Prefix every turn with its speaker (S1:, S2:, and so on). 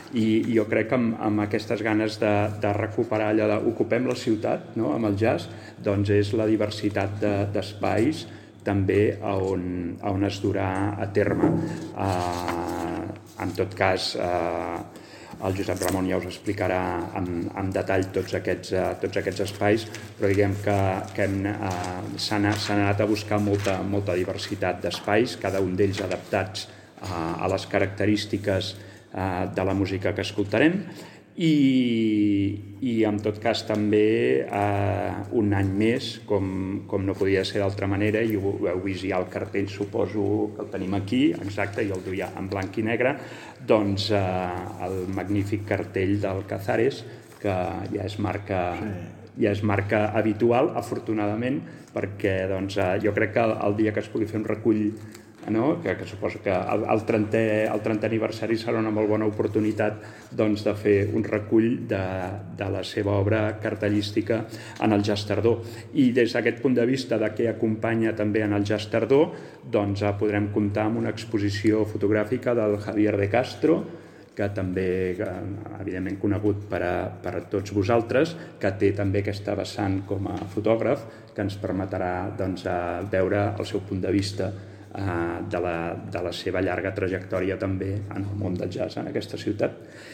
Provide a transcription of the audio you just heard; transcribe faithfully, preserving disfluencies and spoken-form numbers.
S1: i jo crec que amb, amb aquestes ganes de, de recuperar allò d'ocupem la ciutat, no?, amb el jazz, doncs és la diversitat de, d'espais també a on, a on es durà a terme. Uh, en tot cas, uh, el Josep Ramon ja us explicarà en, en detall tots aquests, uh, tots aquests espais, però diguem que, que hem, uh, s'han, s'han anat a buscar molta, molta diversitat d'espais, cada un d'ells adaptats uh, a les característiques uh, de la música que escoltarem, i, i en tot cas també eh, un any més, com, com no podia ser d'altra manera, i ho, ho heu vist ja el cartell, suposo que el tenim aquí, exacte, i el duia en blanc i negre, doncs eh, el magnífic cartell del Cazares, que ja és marca, ja és marca habitual, afortunadament, perquè doncs, eh, jo crec que el, el dia que es pugui fer un recull, no? que, que suposo que el, el, trentè, el trentè aniversari serà una molt bona oportunitat doncs, de fer un recull de, de la seva obra cartellística en el Jazz Tardor. I des d'aquest punt de vista de què acompanya també en el Jazz Tardor, doncs eh, podrem comptar amb una exposició fotogràfica del Javier de Castro, que també, evidentment conegut per a, per a tots vosaltres, que té també aquesta vessant com a fotògraf, que ens permetrà doncs, veure el seu punt de vista de la, de la seva llarga trajectòria també en el món del jazz en aquesta ciutat.